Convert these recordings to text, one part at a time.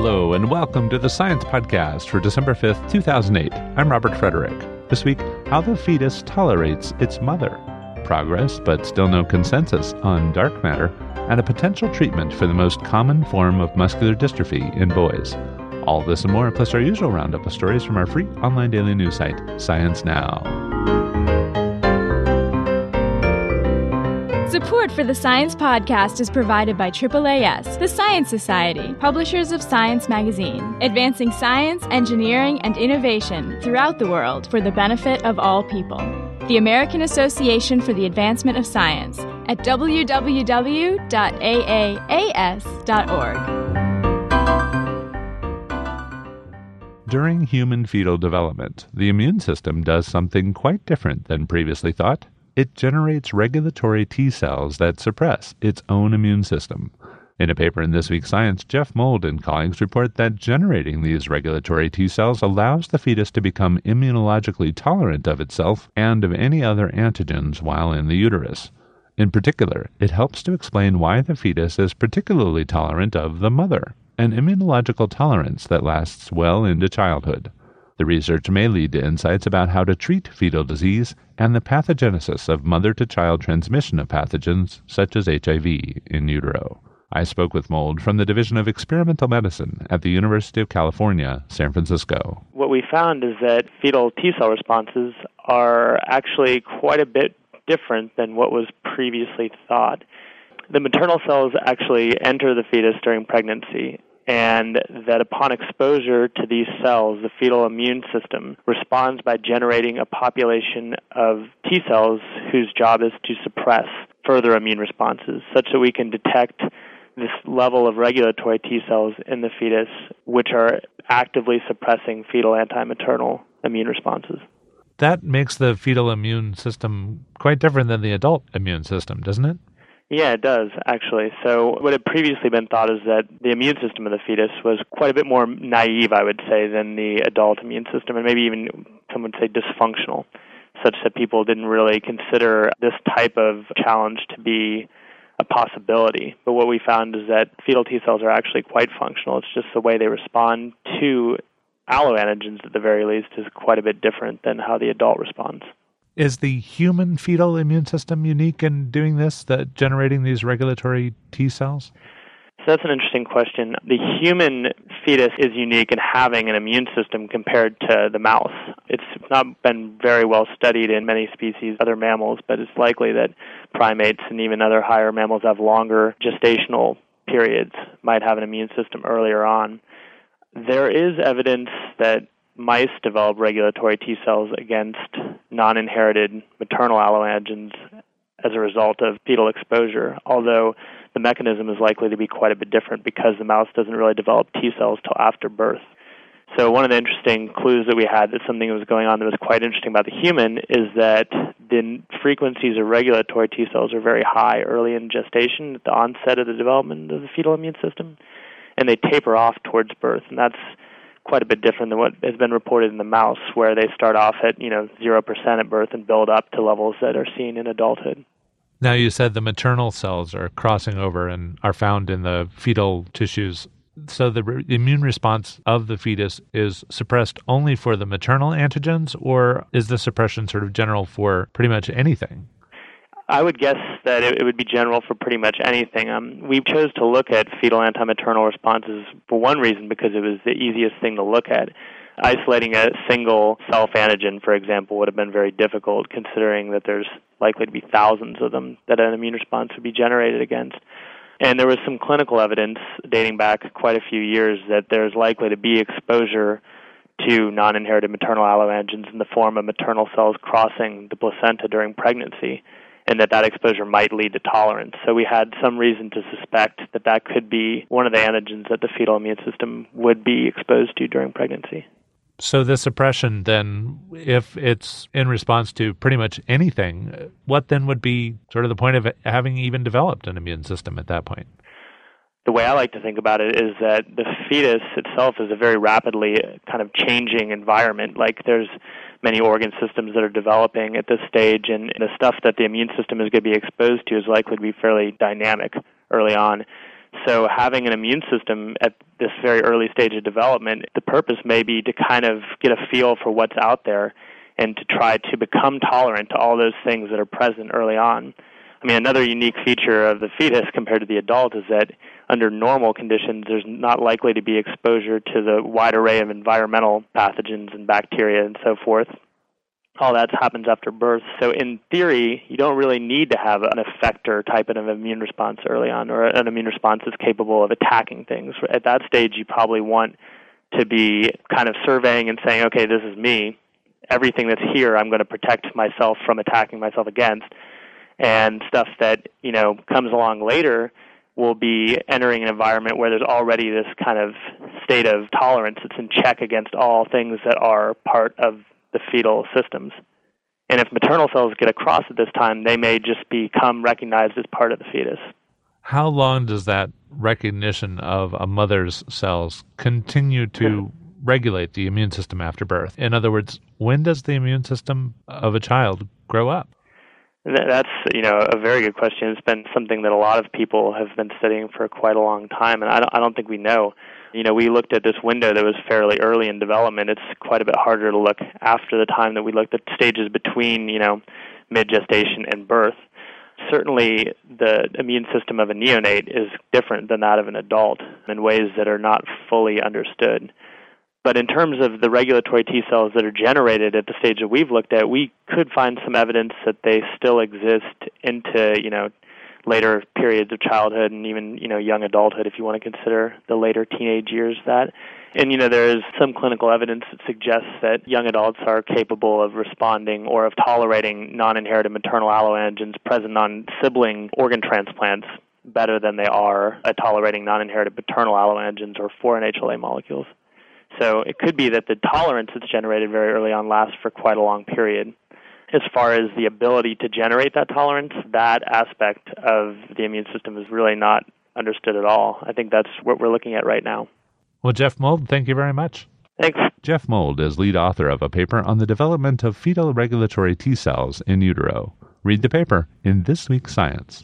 Hello, and welcome to the Science Podcast for December 5th, 2008. I'm Robert Frederick. This week, how the fetus tolerates its mother. Progress, but still no consensus on dark matter, and a potential treatment for the most common form of muscular dystrophy in boys. All this and more, plus our usual roundup of stories from our free online daily news site, Science Now. Support for the Science Podcast is provided by AAAS, the Science Society, publishers of Science Magazine, advancing science, engineering, and innovation throughout the world for the benefit of all people. The American Association for the Advancement of Science at www.aaas.org. During human fetal development, the immune system does something quite different than previously thought. It generates regulatory T cells that suppress its own immune system. In a paper in this week's Science, Jeff Mould and colleagues report that generating these regulatory T cells allows the fetus to become immunologically tolerant of itself and of any other antigens while in the uterus. In particular, it helps to explain why the fetus is particularly tolerant of the mother, an immunological tolerance that lasts well into childhood. The research may lead to insights about how to treat fetal disease and the pathogenesis of mother-to-child transmission of pathogens such as HIV in utero. I spoke with Mould from the Division of Experimental Medicine at the University of California, San Francisco. What we found is that fetal T-cell responses are actually quite a bit different than what was previously thought. The maternal cells actually enter the fetus during pregnancy, and that upon exposure to these cells, the fetal immune system responds by generating a population of T cells whose job is to suppress further immune responses, such that we can detect this level of regulatory T cells in the fetus, which are actively suppressing fetal anti-maternal immune responses. That makes the fetal immune system quite different than the adult immune system, doesn't it? Yeah, it does, actually. So what had previously been thought is that the immune system of the fetus was quite a bit more naive, I would say, than the adult immune system, and maybe even some would say dysfunctional, such that people didn't really consider this type of challenge to be a possibility. But what we found is that fetal T cells are actually quite functional. It's just the way they respond to alloantigens, at the very least, is quite a bit different than how the adult responds. Is the human fetal immune system unique in doing this, generating these regulatory T cells? So that's an interesting question. The human fetus is unique in having an immune system compared to the mouse. It's not been very well studied in many species, other mammals, but it's likely that primates and even other higher mammals have longer gestational periods, might have an immune system earlier on. There is evidence that mice develop regulatory T cells against non-inherited maternal alloantigens as a result of fetal exposure, although the mechanism is likely to be quite a bit different because the mouse doesn't really develop T cells till after birth. So one of the interesting clues that we had that something was going on that was quite interesting about the human is that the frequencies of regulatory T cells are very high early in gestation at the onset of the development of the fetal immune system, and they taper off towards birth, and that's quite a bit different than what has been reported in the mouse, where they start off at 0% at birth and build up to levels that are seen in adulthood. Now, you said the maternal cells are crossing over and are found in the fetal tissues. So the immune response of the fetus is suppressed only for the maternal antigens, or is the suppression sort of general for pretty much anything? I would guess that it would be general for pretty much anything. We chose to look at fetal anti-maternal responses for one reason, because it was the easiest thing to look at. Isolating a single self-antigen, for example, would have been very difficult, considering that there's likely to be thousands of them that an immune response would be generated against. And there was some clinical evidence dating back quite a few years that there's likely to be exposure to non-inherited maternal alloantigens in the form of maternal cells crossing the placenta during pregnancy, and that exposure might lead to tolerance. So we had some reason to suspect that could be one of the antigens that the fetal immune system would be exposed to during pregnancy. So the suppression then, if it's in response to pretty much anything, what then would be sort of the point of having even developed an immune system at that point? The way I like to think about it is that the fetus itself is a very rapidly kind of changing environment. Like, there's many organ systems that are developing at this stage, and the stuff that the immune system is going to be exposed to is likely to be fairly dynamic early on. So having an immune system at this very early stage of development, the purpose may be to kind of get a feel for what's out there and to try to become tolerant to all those things that are present early on. I mean, another unique feature of the fetus compared to the adult is that under normal conditions, there's not likely to be exposure to the wide array of environmental pathogens and bacteria and so forth. All that happens after birth. So in theory, you don't really need to have an effector type of immune response early on, or an immune response that's capable of attacking things. At that stage, you probably want to be kind of surveying and saying, okay, this is me. Everything that's here, I'm going to protect myself from attacking myself against. And stuff that, comes along later will be entering an environment where there's already this kind of state of tolerance that's in check against all things that are part of the fetal systems. And if maternal cells get across at this time, they may just become recognized as part of the fetus. How long does that recognition of a mother's cells continue to regulate the immune system after birth? In other words, when does the immune system of a child grow up? That's, a very good question. It's been something that a lot of people have been studying for quite a long time, and I don't think we know. We looked at this window that was fairly early in development. It's quite a bit harder to look after the time that we looked at stages between, mid-gestation and birth. Certainly, the immune system of a neonate is different than that of an adult in ways that are not fully understood. But in terms of the regulatory T cells that are generated at the stage that we've looked at, we could find some evidence that they still exist into, later periods of childhood and even, young adulthood, if you want to consider the later teenage years that. And, there is some clinical evidence that suggests that young adults are capable of responding or of tolerating non-inherited maternal alloantigens present on sibling organ transplants better than they are at tolerating non-inherited paternal alloantigens or foreign HLA molecules. So it could be that the tolerance that's generated very early on lasts for quite a long period. As far as the ability to generate that tolerance, that aspect of the immune system is really not understood at all. I think that's what we're looking at right now. Well, Jeff Mould, thank you very much. Thanks. Jeff Mould is lead author of a paper on the development of fetal regulatory T cells in utero. Read the paper in this week's Science.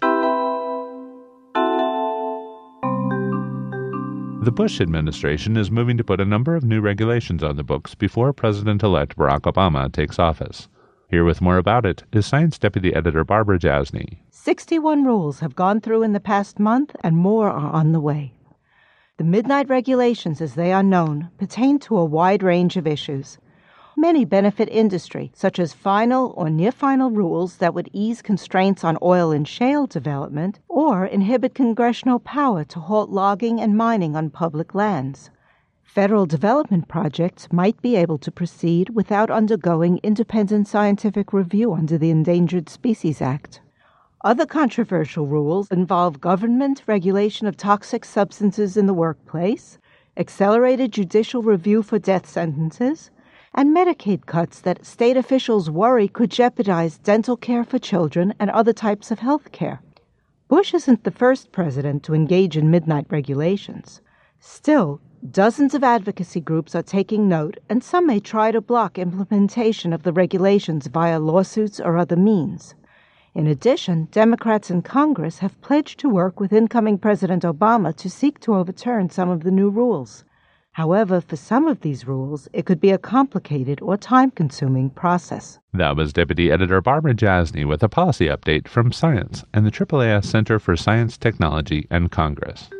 The Bush administration is moving to put a number of new regulations on the books before President-elect Barack Obama takes office. Here with more about it is Science Deputy Editor Barbara Jasny. 61 rules have gone through in the past month, and more are on the way. The Midnight Regulations, as they are known, pertain to a wide range of issues. Many benefit industry, such as final or near-final rules that would ease constraints on oil and shale development or inhibit congressional power to halt logging and mining on public lands. Federal development projects might be able to proceed without undergoing independent scientific review under the Endangered Species Act. Other controversial rules involve government regulation of toxic substances in the workplace, accelerated judicial review for death sentences, and Medicaid cuts that state officials worry could jeopardize dental care for children and other types of health care. Bush isn't the first president to engage in midnight regulations. Still, dozens of advocacy groups are taking note, and some may try to block implementation of the regulations via lawsuits or other means. In addition, Democrats in Congress have pledged to work with incoming President Obama to seek to overturn some of the new rules. However, for some of these rules, it could be a complicated or time-consuming process. That was Deputy Editor Barbara Jasny with a policy update from Science and the AAAS Center for Science, Technology, and Congress.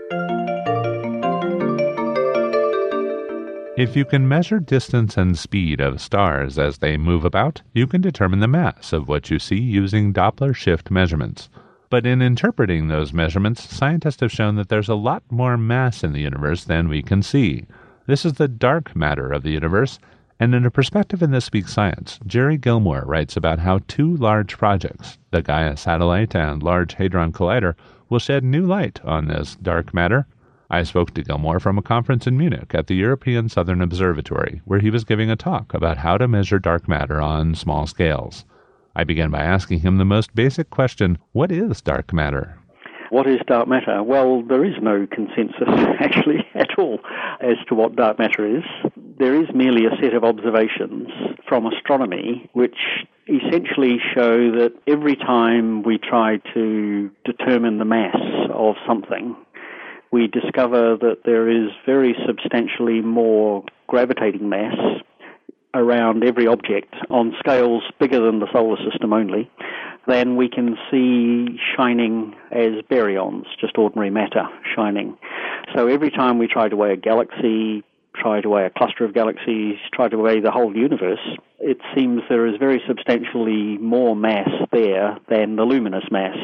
If you can measure distance and speed of stars as they move about, you can determine the mass of what you see using Doppler shift measurements. But in interpreting those measurements, scientists have shown that there's a lot more mass in the universe than we can see. This is the dark matter of the universe, and in a perspective in this week's Science, Jerry Gilmore writes about how two large projects, the Gaia Satellite and Large Hadron Collider, will shed new light on this dark matter. I spoke to Gilmore from a conference in Munich at the European Southern Observatory, where he was giving a talk about how to measure dark matter on small scales. I began by asking him the most basic question: what is dark matter? What is dark matter? Well, there is no consensus, actually, at all as to what dark matter is. There is merely a set of observations from astronomy which essentially show that every time we try to determine the mass of something, we discover that there is very substantially more gravitating mass around every object on scales bigger than the solar system only than we can see shining as baryons, just ordinary matter shining. So every time we try to weigh a galaxy, try to weigh a cluster of galaxies, try to weigh the whole universe, it seems there is very substantially more mass there than the luminous mass.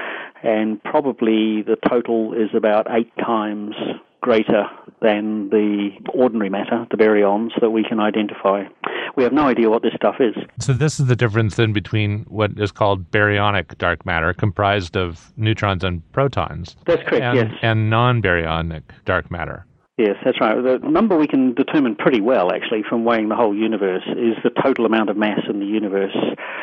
And probably the total is about 8 times greater than the ordinary matter, the baryons, that we can identify. We have no idea what this stuff is. So this is the difference then between what is called baryonic dark matter, comprised of neutrons and protons. That's correct, yes. And non-baryonic dark matter. Yes, that's right. The number we can determine pretty well, actually, from weighing the whole universe is the total amount of mass in the universe.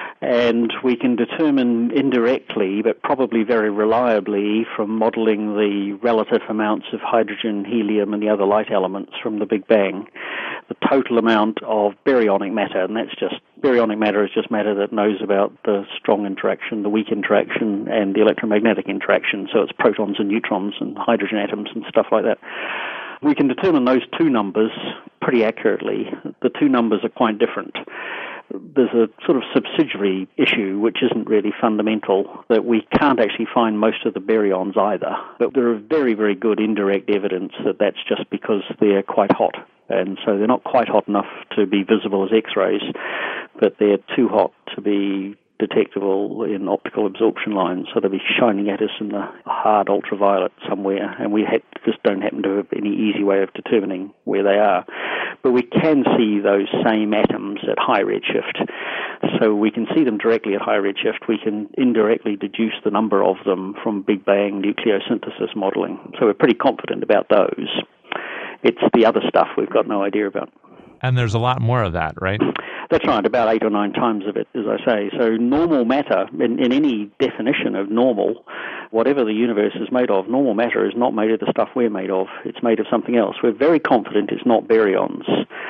And we can determine indirectly, but probably very reliably, from modeling the relative amounts of hydrogen, helium, and the other light elements from the Big Bang, the total amount of baryonic matter. And that's just, baryonic matter is just matter that knows about the strong interaction, the weak interaction, and the electromagnetic interaction. So it's protons and neutrons and hydrogen atoms and stuff like that. We can determine those two numbers pretty accurately. The two numbers are quite different. There's a sort of subsidiary issue, which isn't really fundamental, that we can't actually find most of the baryons either. But there are very, very good indirect evidence that that's just because they're quite hot. And so they're not quite hot enough to be visible as X-rays, but they're too hot to be detectable in optical absorption lines, so they'll be shining at us in the hard ultraviolet somewhere, and we just don't happen to have any easy way of determining where they are. But we can see those same atoms at high redshift. So we can see them directly at high redshift. We can indirectly deduce the number of them from Big Bang nucleosynthesis modeling. So we're pretty confident about those. It's the other stuff we've got no idea about. And there's a lot more of that, right? That's right, about 8 or 9 times of it, as I say. So normal matter, in any definition of normal, whatever the universe is made of, normal matter is not made of the stuff we're made of. It's made of something else. We're very confident it's not baryons.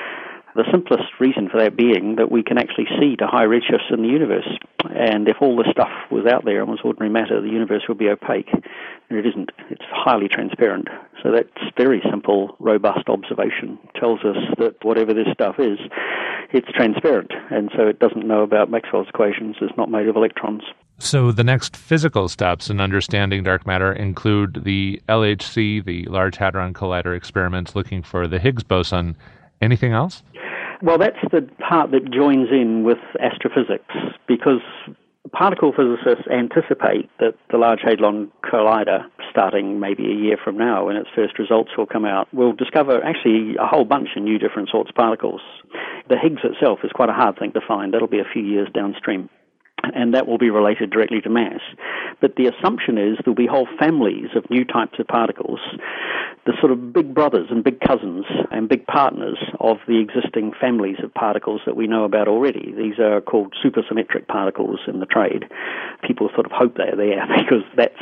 The simplest reason for that being that we can actually see to high redshifts in the universe. And if all this stuff was out there and was ordinary matter, the universe would be opaque. And it isn't. It's highly transparent. So that's very simple, robust observation. It tells us that whatever this stuff is, it's transparent. And so it doesn't know about Maxwell's equations. It's not made of electrons. So the next physical steps in understanding dark matter include the LHC, the Large Hadron Collider experiments looking for the Higgs boson. Anything else? Well, that's the part that joins in with astrophysics, because particle physicists anticipate that the Large Hadron Collider, starting maybe a year from now when its first results will come out, will discover actually a whole bunch of new different sorts of particles. The Higgs itself is quite a hard thing to find. That'll be a few years downstream, and that will be related directly to mass. But the assumption is there'll be whole families of new types of particles, the sort of big brothers and big cousins and big partners of the existing families of particles that we know about already. These are called supersymmetric particles in the trade. People sort of hope they're there because that's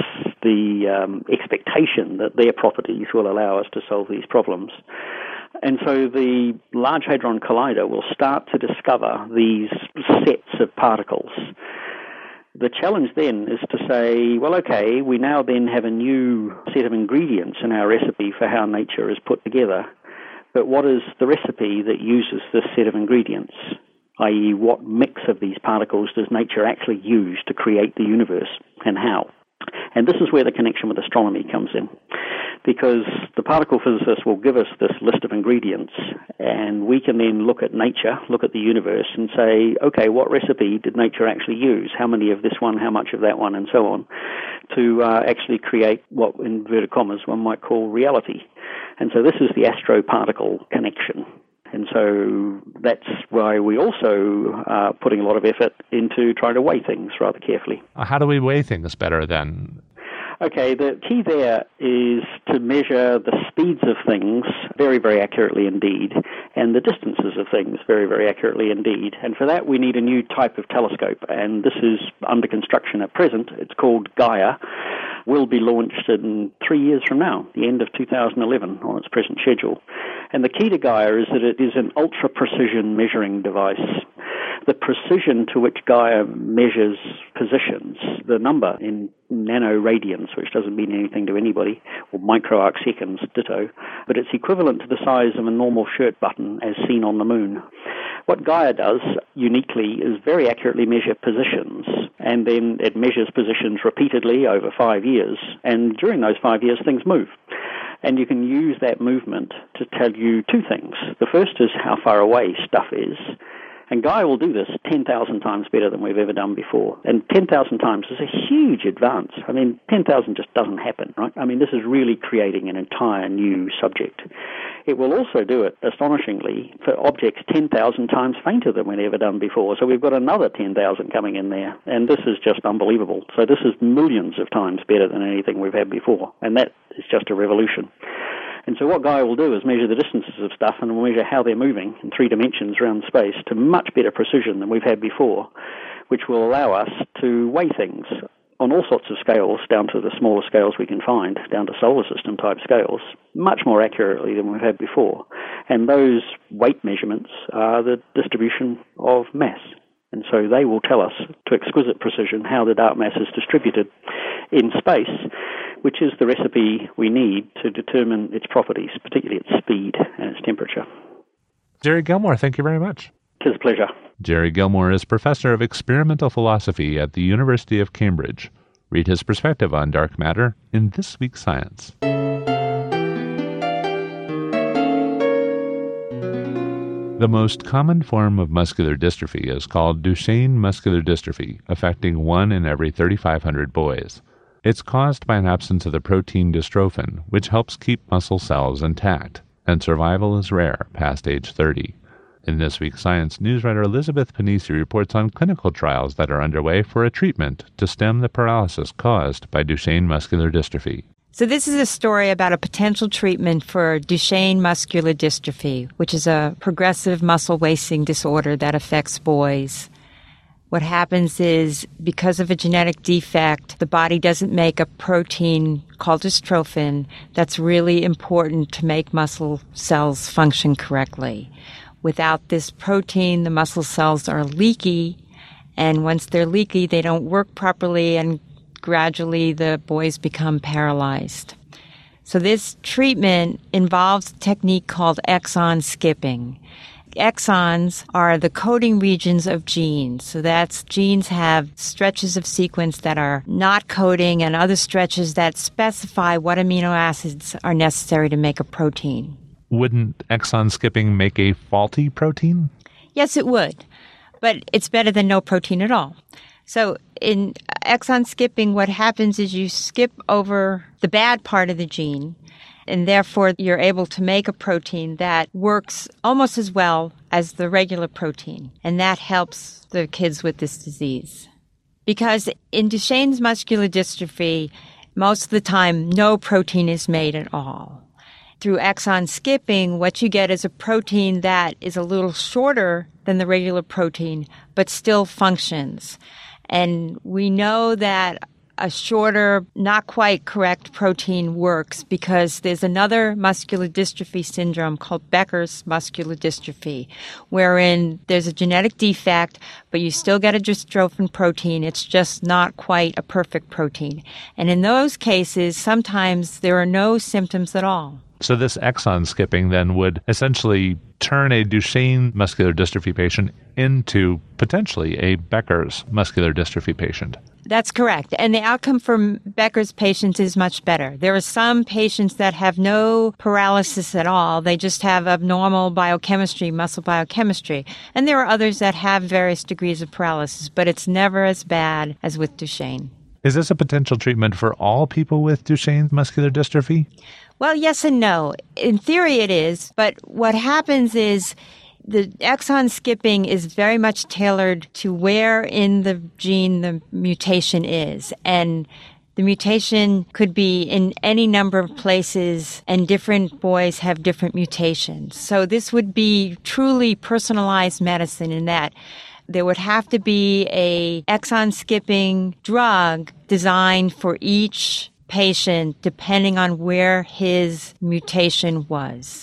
the expectation that their properties will allow us to solve these problems. And so the Large Hadron Collider will start to discover these sets of particles. The challenge then is to say, well, okay, we now then have a new set of ingredients in our recipe for how nature is put together. But what is the recipe that uses this set of ingredients? I.e., what mix of these particles does nature actually use to create the universe, and how? And this is where the connection with astronomy comes in, because the particle physicists will give us this list of ingredients, and we can then look at nature, look at the universe, and say, okay, what recipe did nature actually use? How many of this one, how much of that one, and so on, to actually create what, in inverted commas, one might call reality. And so this is the astro-particle connection. And so that's why we also are putting a lot of effort into trying to weigh things rather carefully. How do we weigh things better then? Okay, the key there is to measure the speeds of things very, very accurately indeed, and the distances of things very, very accurately indeed. And for that, we need a new type of telescope, and this is under construction at present. It's called Gaia. Will be launched in 3 years from now, the end of 2011, on its present schedule. And the key to Gaia is that it is an ultra-precision measuring device. the precision to which Gaia measures positions, the number in nanoradians, which doesn't mean anything to anybody, or microarc seconds, ditto, but it's equivalent to the size of a normal shirt button as seen on the moon. What Gaia does uniquely is very accurately measure positions, and then it measures positions repeatedly over 5 years, and during those 5 years things move. And you can use that movement to tell you two things. The first is how far away stuff is. And Gaia will do this 10,000 times better than we've ever done before. And 10,000 times is a huge advance. I mean, 10,000 just doesn't happen, right? I mean, this is really creating an entire new subject. It will also do it, astonishingly, for objects 10,000 times fainter than we've ever done before. So we've got another 10,000 coming in there. And this is just unbelievable. So this is millions of times better than anything we've had before. And that is just a revolution. And so what Gaia will do is measure the distances of stuff and will measure how they're moving in 3 dimensions around space to much better precision than we've had before, which will allow us to weigh things on all sorts of scales, down to the smallest scales we can find, down to solar system type scales, much more accurately than we've had before. And those weight measurements are the distribution of mass. And so they will tell us to exquisite precision how the dark mass is distributed in space, which is the recipe we need to determine its properties, particularly its speed and its temperature. Jerry Gilmore, thank you very much. It is a pleasure. Jerry Gilmore is Professor of Experimental Philosophy at the University of Cambridge. Read his perspective on dark matter in This Week's Science. The most common form of muscular dystrophy is called Duchenne muscular dystrophy, affecting 1 in every 3,500 boys. It's caused by an absence of the protein dystrophin, which helps keep muscle cells intact, and survival is rare past age 30. In This Week's Science, news writer Elizabeth Panisi reports on clinical trials that are underway for a treatment to stem the paralysis caused by Duchenne muscular dystrophy. So this is a story about a potential treatment for Duchenne muscular dystrophy, which is a progressive muscle wasting disorder that affects boys. What happens is, because of a genetic defect, the body doesn't make a protein called dystrophin that's really important to make muscle cells function correctly. Without this protein, the muscle cells are leaky, and once they're leaky, they don't work properly, and gradually the boys become paralyzed. So this treatment involves a technique called exon skipping. Exons are the coding regions of genes. So that's genes have stretches of sequence that are not coding and other stretches that specify what amino acids are necessary to make a protein. Wouldn't exon skipping make a faulty protein? Yes, it would. But it's better than no protein at all. So in exon skipping, what happens is you skip over the bad part of the gene, and therefore you're able to make a protein that works almost as well as the regular protein. And that helps the kids with this disease. Because in Duchenne's muscular dystrophy, most of the time, no protein is made at all. Through exon skipping, what you get is a protein that is a little shorter than the regular protein, but still functions. And we know that a shorter, not quite correct protein works because there's another muscular dystrophy syndrome called Becker's muscular dystrophy, wherein there's a genetic defect, but you still get a dystrophin protein. It's just not quite a perfect protein. And in those cases, sometimes there are no symptoms at all. So this exon skipping then would essentially turn a Duchenne muscular dystrophy patient into potentially a Becker's muscular dystrophy patient. That's correct. And the outcome for Becker's patients is much better. There are some patients that have no paralysis at all. They just have abnormal biochemistry, muscle biochemistry. And there are others that have various degrees of paralysis, but it's never as bad as with Duchenne. Is this a potential treatment for all people with Duchenne muscular dystrophy? Well, yes and no. In theory it is, but what happens is the exon skipping is very much tailored to where in the gene the mutation is. And the mutation could be in any number of places, and different boys have different mutations. So this would be truly personalized medicine in that there would have to be a exon skipping drug designed for each patient depending on where his mutation was.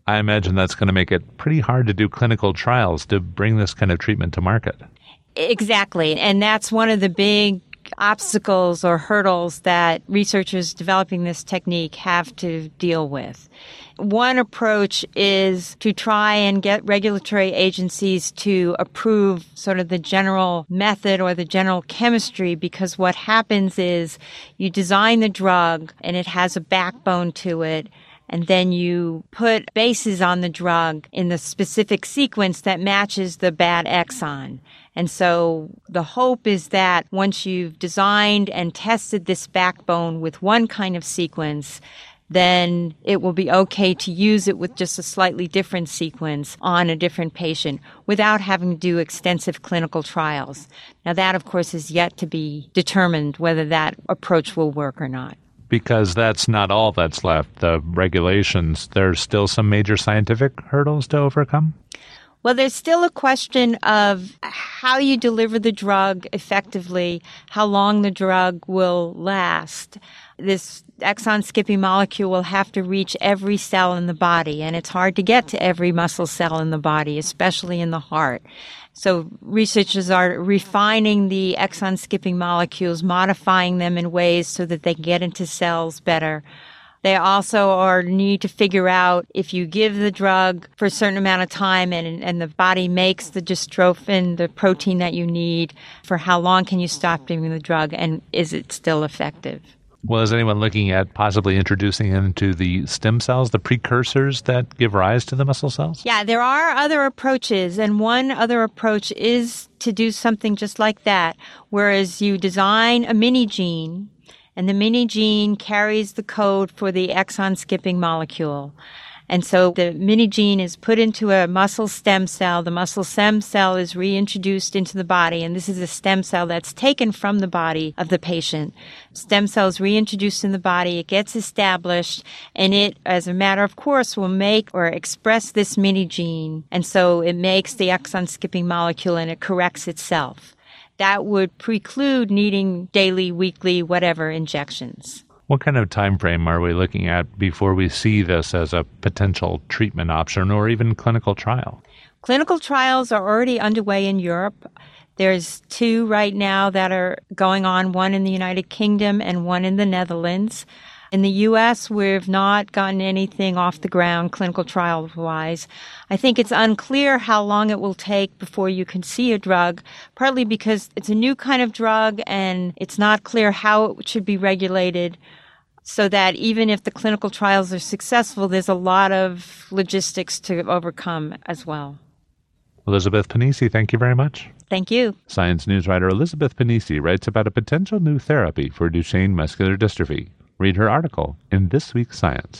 I imagine that's going to make it pretty hard to do clinical trials to bring this kind of treatment to market. Exactly. And that's one of the big obstacles or hurdles that researchers developing this technique have to deal with. One approach is to try and get regulatory agencies to approve sort of the general method or the general chemistry, because what happens is you design the drug and it has a backbone to it, and then you put bases on the drug in the specific sequence that matches the bad exon. And so the hope is that once you've designed and tested this backbone with one kind of sequence, then it will be okay to use it with just a slightly different sequence on a different patient without having to do extensive clinical trials. Now that, of course, is yet to be determined whether that approach will work or not. Because that's not all that's left. The regulations, there's still some major scientific hurdles to overcome? Well, there's still a question of how you deliver the drug effectively, how long the drug will last. This exon-skipping molecule will have to reach every cell in the body, and it's hard to get to every muscle cell in the body, especially in the heart. So researchers are refining the exon-skipping molecules, modifying them in ways so that they can get into cells better. They also need to figure out if you give the drug for a certain amount of time and the body makes the dystrophin, the protein that you need, for how long can you stop giving the drug, and is it still effective? Well, is anyone looking at possibly introducing into the stem cells, the precursors that give rise to the muscle cells? Yeah, there are other approaches, and one other approach is to do something just like that, whereas you design a mini gene, and the mini gene carries the code for the exon-skipping molecule. And so the mini gene is put into a muscle stem cell. The muscle stem cell is reintroduced into the body, and this is a stem cell that's taken from the body of the patient. Stem cells reintroduced in the body, it gets established, and it, as a matter of course, will make or express this mini gene. And so it makes the exon-skipping molecule, and it corrects itself. That would preclude needing daily, weekly, whatever injections. What kind of time frame are we looking at before we see this as a potential treatment option or even clinical trial? Clinical trials are already underway in Europe. There's 2 right now that are going on, one in the United Kingdom and one in the Netherlands. In the U.S., we've not gotten anything off the ground clinical trial-wise. I think it's unclear how long it will take before you can see a drug, partly because it's a new kind of drug and it's not clear how it should be regulated, so that even if the clinical trials are successful, there's a lot of logistics to overcome as well. Elizabeth Pennisi, thank you very much. Thank you. Science News writer Elizabeth Pennisi writes about a potential new therapy for Duchenne muscular dystrophy. Read her article in this week's Science.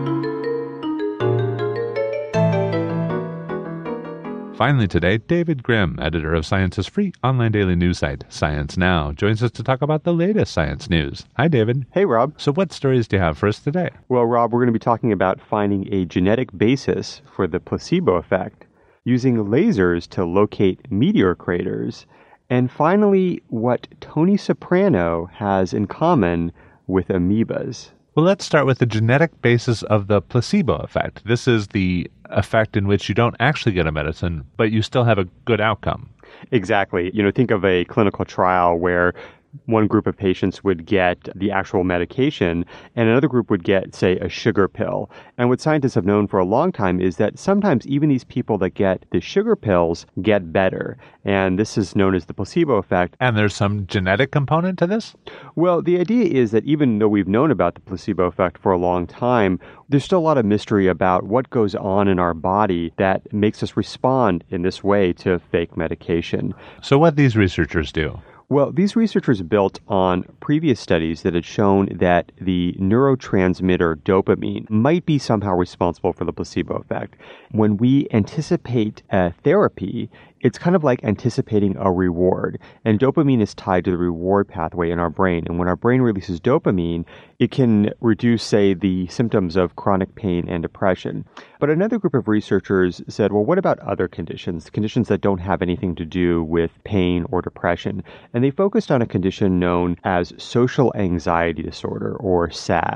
Finally today, David Grimm, editor of Science's free online daily news site, Science Now, joins us to talk about the latest science news. Hi, David. Hey, Rob. So what stories do you have for us today? Well, Rob, we're going to be talking about finding a genetic basis for the placebo effect, using lasers to locate meteor craters, and finally, what Tony Soprano has in common with amoebas. Well, let's start with the genetic basis of the placebo effect. This is the effect in which you don't actually get a medicine, but you still have a good outcome. Exactly. Think of a clinical trial where one group of patients would get the actual medication and another group would get, say, a sugar pill. And what scientists have known for a long time is that sometimes even these people that get the sugar pills get better. And this is known as the placebo effect. And there's some genetic component to this? Well, the idea is that even though we've known about the placebo effect for a long time, there's still a lot of mystery about what goes on in our body that makes us respond in this way to fake medication. So what these researchers do? Well, these researchers built on previous studies that had shown that the neurotransmitter dopamine might be somehow responsible for the placebo effect. When we anticipate a therapy, it's kind of like anticipating a reward. And dopamine is tied to the reward pathway in our brain. And when our brain releases dopamine, it can reduce, say, the symptoms of chronic pain and depression. But another group of researchers said, well, what about other conditions that don't have anything to do with pain or depression? And they focused on a condition known as social anxiety disorder, or SAD.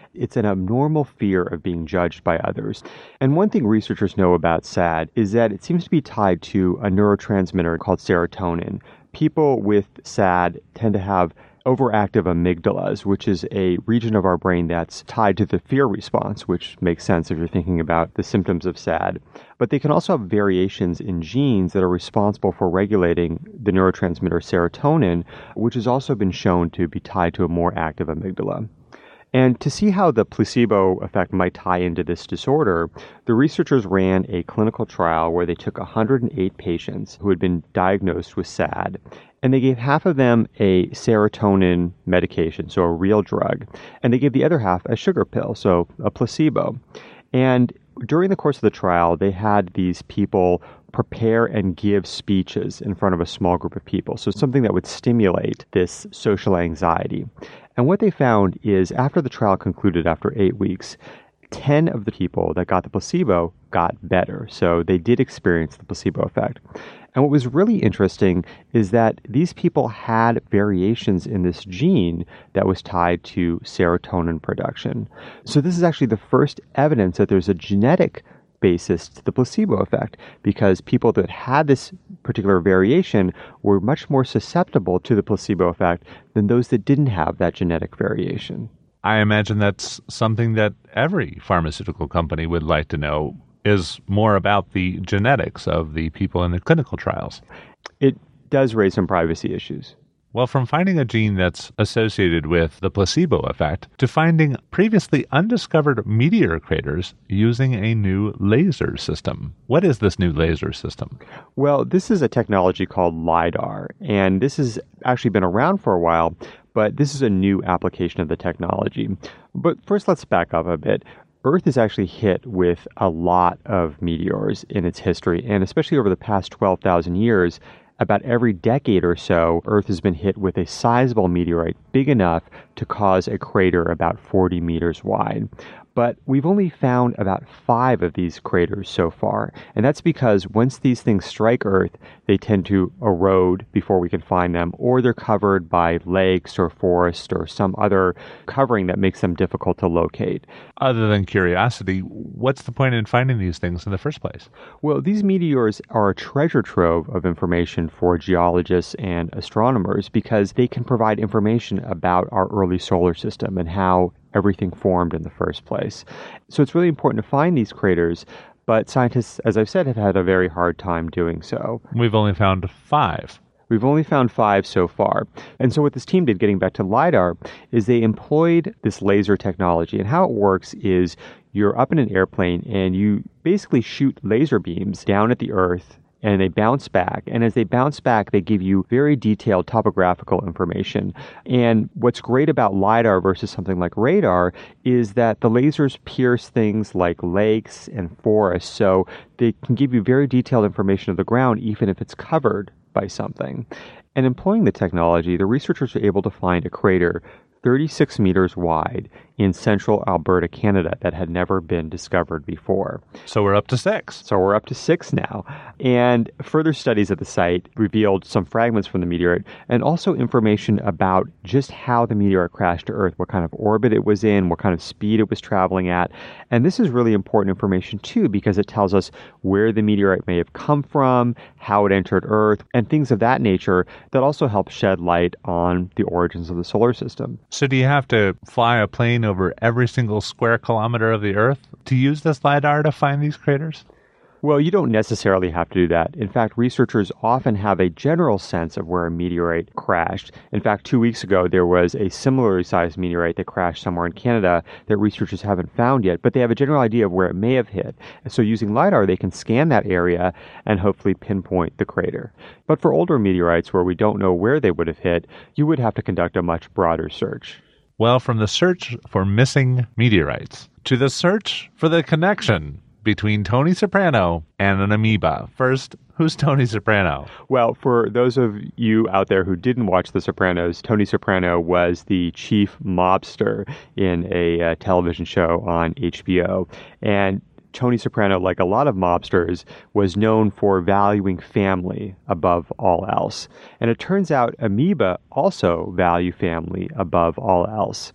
It's an abnormal fear of being judged by others. And one thing researchers know about SAD is that it seems to be tied to a neurotransmitter called serotonin. People with SAD tend to have overactive amygdalas, which is a region of our brain that's tied to the fear response, which makes sense if you're thinking about the symptoms of SAD. But they can also have variations in genes that are responsible for regulating the neurotransmitter serotonin, which has also been shown to be tied to a more active amygdala. And to see how the placebo effect might tie into this disorder, the researchers ran a clinical trial where they took 108 patients who had been diagnosed with SAD, and they gave half of them a serotonin medication, so a real drug, and they gave the other half a sugar pill, so a placebo. And during the course of the trial, they had these people prepare and give speeches in front of a small group of people, so something that would stimulate this social anxiety. And what they found is after the trial concluded after 8 weeks, 10 of the people that got the placebo got better. So they did experience the placebo effect. And what was really interesting is that these people had variations in this gene that was tied to serotonin production. So this is actually the first evidence that there's a genetic basis to the placebo effect, because people that had this particular variation were much more susceptible to the placebo effect than those that didn't have that genetic variation. I imagine that's something that every pharmaceutical company would like to know, is more about the genetics of the people in the clinical trials. It does raise some privacy issues. Well, from finding a gene that's associated with the placebo effect to finding previously undiscovered meteor craters using a new laser system. What is this new laser system? Well, this is a technology called LIDAR, and this has actually been around for a while, but this is a new application of the technology. But first, let's back up a bit. Earth is actually hit with a lot of meteors in its history, and especially over the past 12,000 years, about every decade or so, Earth has been hit with a sizable meteorite big enough to cause a crater about 40 meters wide. But we've only found about 5 of these craters so far. And that's because once these things strike Earth, they tend to erode before we can find them, or they're covered by lakes or forests or some other covering that makes them difficult to locate. Other than curiosity, what's the point in finding these things in the first place? Well, these meteors are a treasure trove of information for geologists and astronomers because they can provide information about our early solar system and how everything formed in the first place. So it's really important to find these craters, but scientists, as I've said, have had a very hard time doing so. We've only found 5. We've only found 5 so far. And so what this team did, getting back to LIDAR, is they employed this laser technology. And how it works is you're up in an airplane and you basically shoot laser beams down at the Earth, and they bounce back. And as they bounce back, they give you very detailed topographical information. And what's great about LIDAR versus something like radar is that the lasers pierce things like lakes and forests, so they can give you very detailed information of the ground, even if it's covered by something. And employing the technology, the researchers were able to find a crater 36 meters wide in central Alberta, Canada, that had never been discovered before. So we're up to 6. So we're up to 6 now. And further studies at the site revealed some fragments from the meteorite and also information about just how the meteorite crashed to Earth, what kind of orbit it was in, what kind of speed it was traveling at. And this is really important information too, because it tells us where the meteorite may have come from, how it entered Earth, and things of that nature that also help shed light on the origins of the solar system. So do you have to fly a plane over every single square kilometer of the Earth to use this LIDAR to find these craters? Well, you don't necessarily have to do that. In fact, researchers often have a general sense of where a meteorite crashed. In fact, 2 weeks ago, there was a similarly sized meteorite that crashed somewhere in Canada that researchers haven't found yet, but they have a general idea of where it may have hit. So using LIDAR, they can scan that area and hopefully pinpoint the crater. But for older meteorites where we don't know where they would have hit, you would have to conduct a much broader search. Well, from the search for missing meteorites to the search for the connection between Tony Soprano and an amoeba. First, who's Tony Soprano? Well, for those of you out there who didn't watch The Sopranos, Tony Soprano was the chief mobster in a television show on HBO. And Tony Soprano, like a lot of mobsters, was known for valuing family above all else. And it turns out amoeba also value family above all else.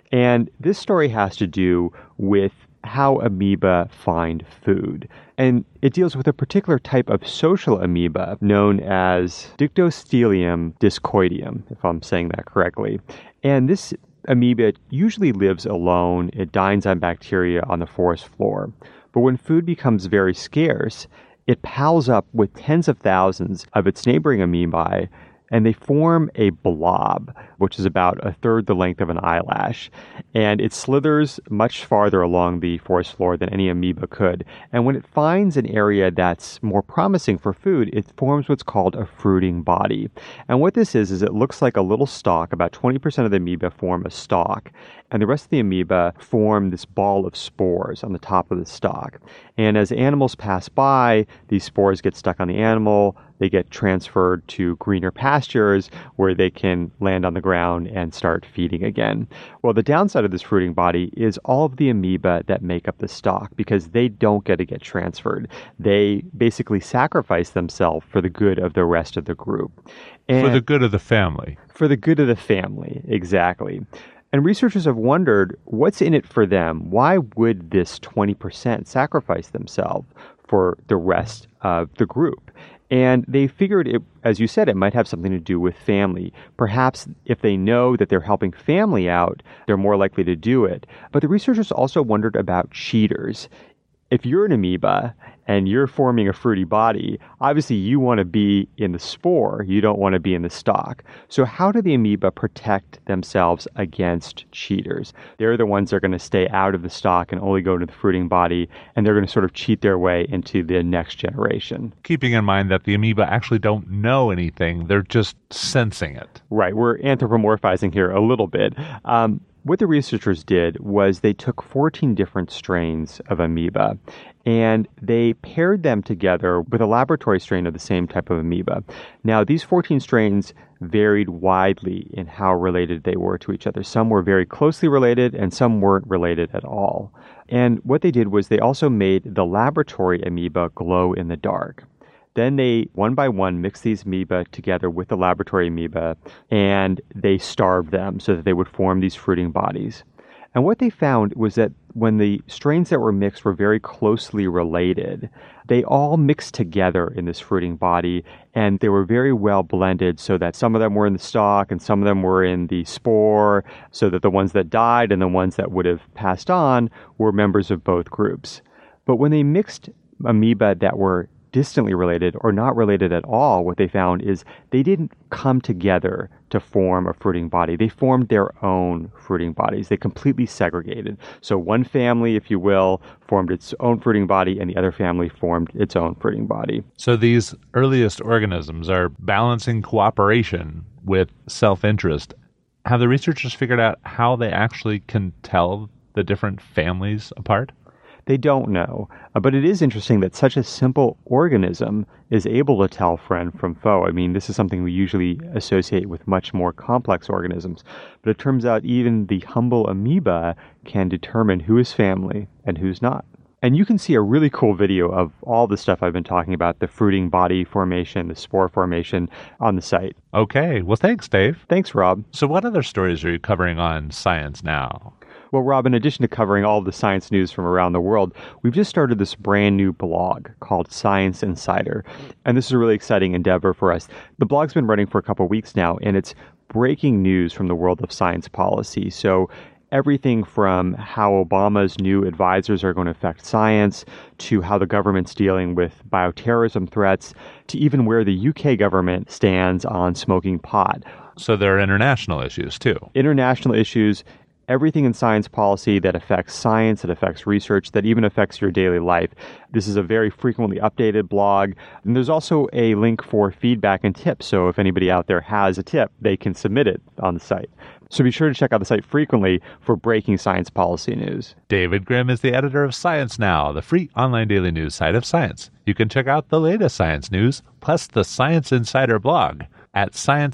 And this story has to do with how amoeba find food. And it deals with a particular type of social amoeba known as Dictyostelium discoideum, if I'm saying that correctly. And this amoeba usually lives alone. It dines on bacteria on the forest floor. But when food becomes very scarce, it pals up with tens of thousands of its neighboring amoebae, and they form a blob, which is about a third the length of an eyelash. And it slithers much farther along the forest floor than any amoeba could. And when it finds an area that's more promising for food, it forms what's called a fruiting body. And what this is it looks like a little stalk. About 20% of the amoeba form a stalk, and the rest of the amoeba form this ball of spores on the top of the stalk. And as animals pass by, these spores get stuck on the animal. They get transferred to greener pastures where they can land on the ground and start feeding again. Well, the downside of this fruiting body is all of the amoeba that make up the stalk, because they don't get to get transferred. They basically sacrifice themselves for the good of the rest of the group. And for the good of the family. For the good of the family, exactly. And researchers have wondered, what's in it for them? Why would this 20% sacrifice themselves for the rest of the group? And they figured, it, as you said, it might have something to do with family. Perhaps if they know that they're helping family out, they're more likely to do it. But the researchers also wondered about cheaters. If you're an amoeba and you're forming a fruity body, obviously you want to be in the spore. You don't want to be in the stalk. So how do the amoeba protect themselves against cheaters? They're the ones that are going to stay out of the stalk and only go to the fruiting body, and they're going to sort of cheat their way into the next generation. Keeping in mind that the amoeba actually don't know anything. They're just sensing it. Right. We're anthropomorphizing here a little bit. What the researchers did was they took 14 different strains of amoeba and they paired them together with a laboratory strain of the same type of amoeba. Now, these 14 strains varied widely in how related they were to each other. Some were very closely related and some weren't related at all. And what they did was they also made the laboratory amoeba glow in the dark. Then they, one by one, mixed these amoeba together with the laboratory amoeba, and they starved them so that they would form these fruiting bodies. And what they found was that when the strains that were mixed were very closely related, they all mixed together in this fruiting body, and they were very well blended so that some of them were in the stalk and some of them were in the spore, so that the ones that died and the ones that would have passed on were members of both groups. But when they mixed amoeba that were distantly related or not related at all, what they found is they didn't come together to form a fruiting body. They formed their own fruiting bodies. They completely segregated. So one family, if you will, formed its own fruiting body, and the other family formed its own fruiting body. So these earliest organisms are balancing cooperation with self-interest. Have the researchers figured out how they actually can tell the different families apart? They don't know, but it is interesting that such a simple organism is able to tell friend from foe. I mean, this is something we usually associate with much more complex organisms, but it turns out even the humble amoeba can determine who is family and who's not. And you can see a really cool video of all the stuff I've been talking about, the fruiting body formation, the spore formation, on the site. Okay, well thanks, Dave. Thanks, Rob. So what other stories are you covering on Science Now? Well, Rob, in addition to covering all of the science news from around the world, we've just started this brand new blog called Science Insider. And this is a really exciting endeavor for us. The blog's been running for a couple of weeks now, and it's breaking news from the world of science policy. So everything from how Obama's new advisors are going to affect science, to how the government's dealing with bioterrorism threats, to even where the UK government stands on smoking pot. So there are international issues, too. International issues. Everything in science policy that affects science, that affects research, that even affects your daily life. This is a very frequently updated blog. And there's also a link for feedback and tips. So if anybody out there has a tip, they can submit it on the site. So be sure to check out the site frequently for breaking science policy news. David Grimm is the editor of Science Now, the free online daily news site of science. You can check out the latest science news, plus the Science Insider blog at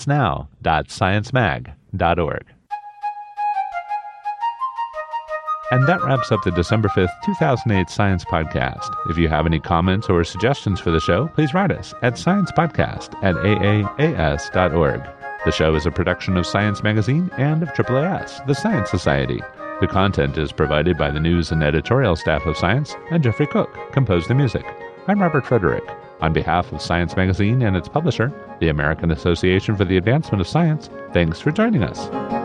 sciencenow.sciencemag.org. And that wraps up the December 5th, 2008 Science Podcast. If you have any comments or suggestions for the show, please write us at sciencepodcast@aaas.org. The show is a production of Science Magazine and of AAAS, the Science Society. The content is provided by the news and editorial staff of Science, and Jeffrey Cook composed the music. I'm Robert Frederick. On behalf of Science Magazine and its publisher, the American Association for the Advancement of Science, thanks for joining us.